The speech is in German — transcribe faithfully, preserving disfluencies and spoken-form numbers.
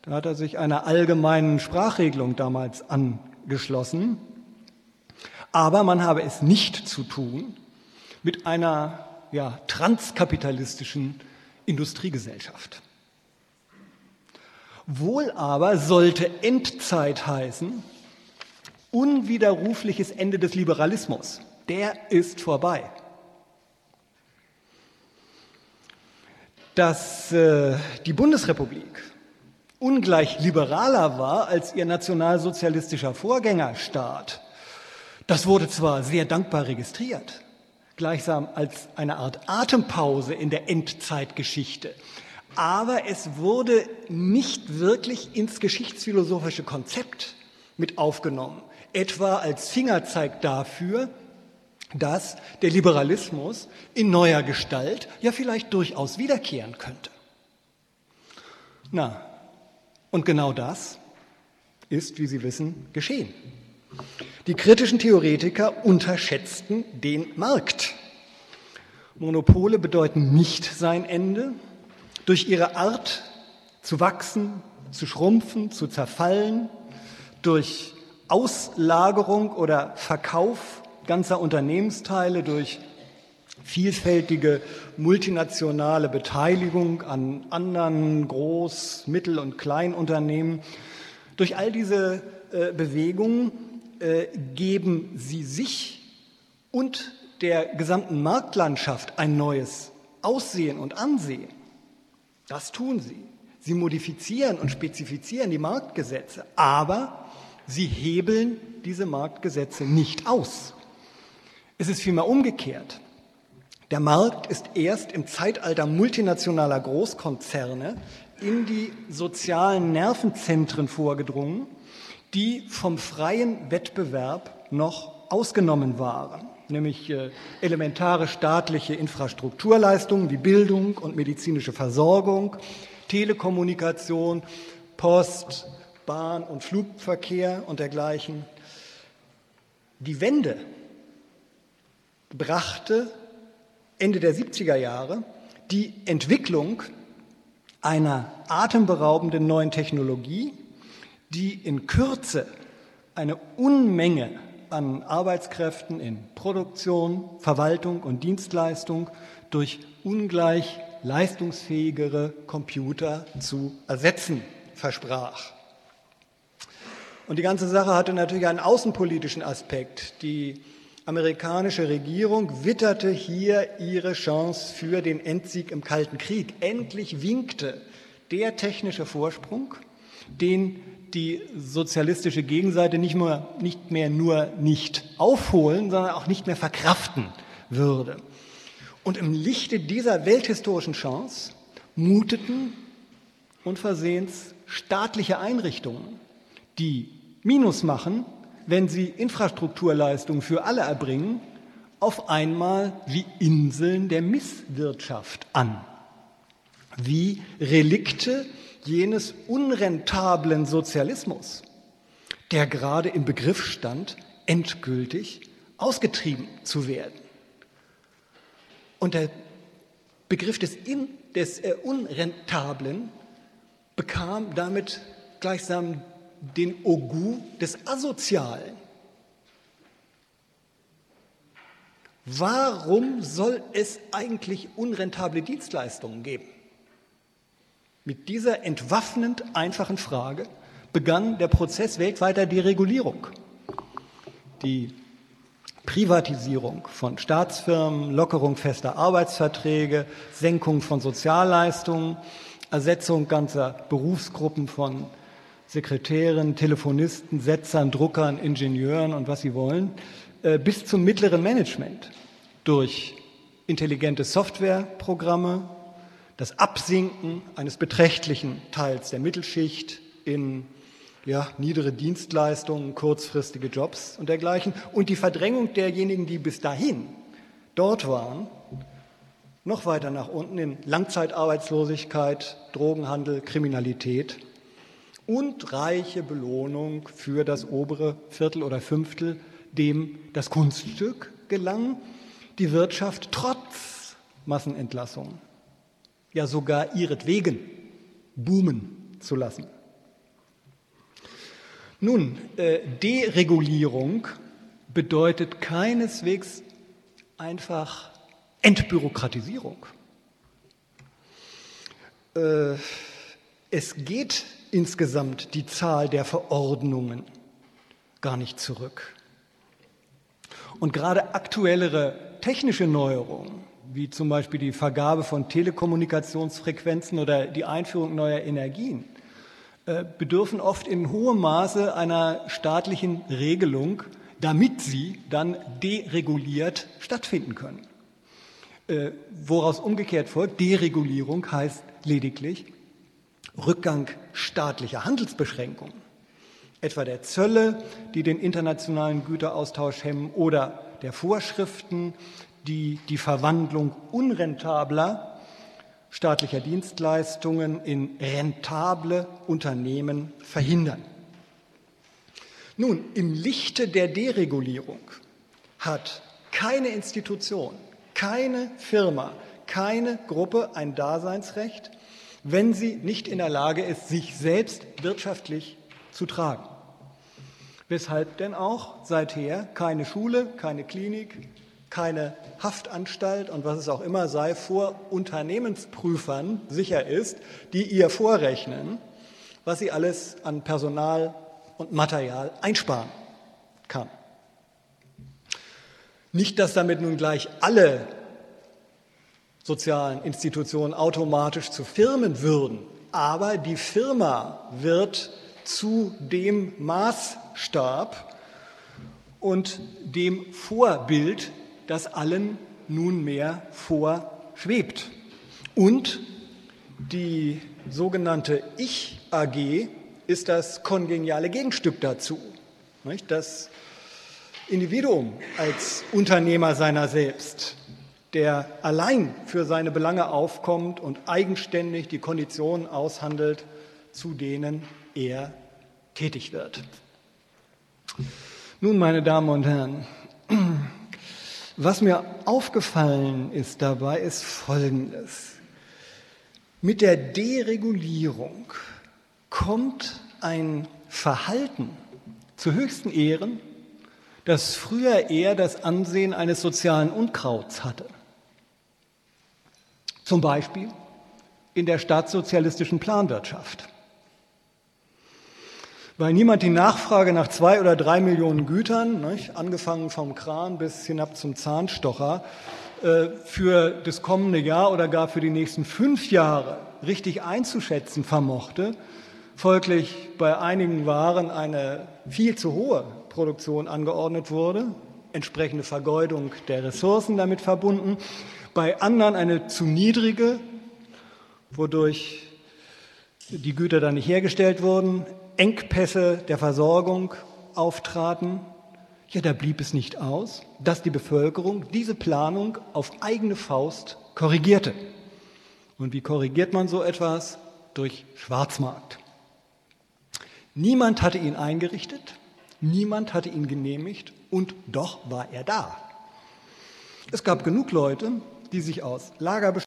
Da hat er sich einer allgemeinen Sprachregelung damals angeschlossen. Aber man habe es nicht zu tun mit einer ja, transkapitalistischen Industriegesellschaft. Wohl aber sollte Endzeit heißen, unwiderrufliches Ende des Liberalismus. Der ist vorbei. Dass äh, die Bundesrepublik ungleich liberaler war als ihr nationalsozialistischer Vorgängerstaat, das wurde zwar sehr dankbar registriert, gleichsam als eine Art Atempause in der Endzeitgeschichte, aber es wurde nicht wirklich ins geschichtsphilosophische Konzept mit aufgenommen, etwa als Fingerzeig dafür, dass der Liberalismus in neuer Gestalt ja vielleicht durchaus wiederkehren könnte. Na, und genau das ist, wie Sie wissen, geschehen. Die kritischen Theoretiker unterschätzten den Markt. Monopole bedeuten nicht sein Ende. Durch ihre Art zu wachsen, zu schrumpfen, zu zerfallen, durch Auslagerung oder Verkauf ganzer Unternehmensteile, durch vielfältige multinationale Beteiligung an anderen Groß-, Mittel- und Kleinunternehmen. Durch all diese äh, Bewegungen äh, geben sie sich und der gesamten Marktlandschaft ein neues Aussehen und Ansehen. Das tun sie. Sie modifizieren und spezifizieren die Marktgesetze, aber sie hebeln diese Marktgesetze nicht aus. Es ist vielmehr umgekehrt. Der Markt ist erst im Zeitalter multinationaler Großkonzerne in die sozialen Nervenzentren vorgedrungen, die vom freien Wettbewerb noch ausgenommen waren, nämlich äh, elementare staatliche Infrastrukturleistungen wie Bildung und medizinische Versorgung, Telekommunikation, Post, Bahn- und Flugverkehr und dergleichen. Die Wende brachte Ende der siebziger Jahre die Entwicklung einer atemberaubenden neuen Technologie, die in Kürze eine Unmenge an Arbeitskräften in Produktion, Verwaltung und Dienstleistung durch ungleich leistungsfähigere Computer zu ersetzen versprach. Und die ganze Sache hatte natürlich einen außenpolitischen Aspekt. Die amerikanische Regierung witterte hier ihre Chance für den Endsieg im Kalten Krieg. Endlich winkte der technische Vorsprung, den die sozialistische Gegenseite nicht mehr, nicht mehr nur nicht aufholen, sondern auch nicht mehr verkraften würde. Und im Lichte dieser welthistorischen Chance muteten unversehens staatliche Einrichtungen, die Minus machen, wenn sie Infrastrukturleistungen für alle erbringen, auf einmal wie Inseln der Misswirtschaft an, wie Relikte jenes unrentablen Sozialismus, der gerade im Begriff stand, endgültig ausgetrieben zu werden. Und der Begriff des, In, des äh, Unrentablen bekam damit gleichsam den Ogu des Asozialen. Warum soll es eigentlich unrentable Dienstleistungen geben? Mit dieser entwaffnend einfachen Frage begann der Prozess weltweiter Deregulierung. Die Privatisierung von Staatsfirmen, Lockerung fester Arbeitsverträge, Senkung von Sozialleistungen, Ersetzung ganzer Berufsgruppen von Sekretären, Telefonisten, Setzern, Druckern, Ingenieuren und was sie wollen, bis zum mittleren Management durch intelligente Softwareprogramme, das Absinken eines beträchtlichen Teils der Mittelschicht in ja, niedere Dienstleistungen, kurzfristige Jobs und dergleichen und die Verdrängung derjenigen, die bis dahin dort waren, noch weiter nach unten in Langzeitarbeitslosigkeit, Drogenhandel, Kriminalität und reiche Belohnung für das obere Viertel oder Fünftel, dem das Kunststück gelang, die Wirtschaft trotz Massenentlassungen, ja sogar ihretwegen boomen zu lassen. Nun, äh, Deregulierung bedeutet keineswegs einfach Entbürokratisierung. Äh, es geht insgesamt die Zahl der Verordnungen gar nicht zurück. Und gerade aktuellere technische Neuerungen, wie zum Beispiel die Vergabe von Telekommunikationsfrequenzen oder die Einführung neuer Energien, bedürfen oft in hohem Maße einer staatlichen Regelung, damit sie dann dereguliert stattfinden können. Äh, woraus umgekehrt folgt, Deregulierung heißt lediglich Rückgang staatlicher Handelsbeschränkungen, etwa der Zölle, die den internationalen Güteraustausch hemmen, oder der Vorschriften, die die Verwandlung unrentabler staatlicher Dienstleistungen in rentable Unternehmen verhindern. Nun, im Lichte der Deregulierung hat keine Institution, keine Firma, keine Gruppe ein Daseinsrecht, wenn sie nicht in der Lage ist, sich selbst wirtschaftlich zu tragen. Weshalb denn auch seither keine Schule, keine Klinik, keine Haftanstalt und was es auch immer sei, vor Unternehmensprüfern sicher ist, die ihr vorrechnen, was sie alles an Personal und Material einsparen kann. Nicht, dass damit nun gleich alle sozialen Institutionen automatisch zu Firmen würden, aber die Firma wird zu dem Maßstab und dem Vorbild, das allen nunmehr vorschwebt. Und die sogenannte Ich-A G ist das kongeniale Gegenstück dazu. Nicht? Das Individuum als Unternehmer seiner selbst, der allein für seine Belange aufkommt und eigenständig die Konditionen aushandelt, zu denen er tätig wird. Nun, meine Damen und Herren, was mir aufgefallen ist dabei, ist Folgendes. Mit der Deregulierung kommt ein Verhalten zu höchsten Ehren, das früher eher das Ansehen eines sozialen Unkrauts hatte. Zum Beispiel in der staatssozialistischen Planwirtschaft. Weil niemand die Nachfrage nach zwei oder drei Millionen Gütern, nicht, angefangen vom Kran bis hinab zum Zahnstocher, äh, für das kommende Jahr oder gar für die nächsten fünf Jahre richtig einzuschätzen vermochte, folglich bei einigen Waren eine viel zu hohe Produktion angeordnet wurde, entsprechende Vergeudung der Ressourcen damit verbunden, bei anderen eine zu niedrige, wodurch die Güter dann nicht hergestellt wurden, Engpässe der Versorgung auftraten. Ja, da blieb es nicht aus, dass die Bevölkerung diese Planung auf eigene Faust korrigierte. Und wie korrigiert man so etwas? Durch Schwarzmarkt. Niemand hatte ihn eingerichtet, niemand hatte ihn genehmigt und doch war er da. Es gab genug Leute, die sich aus Lagerbeständen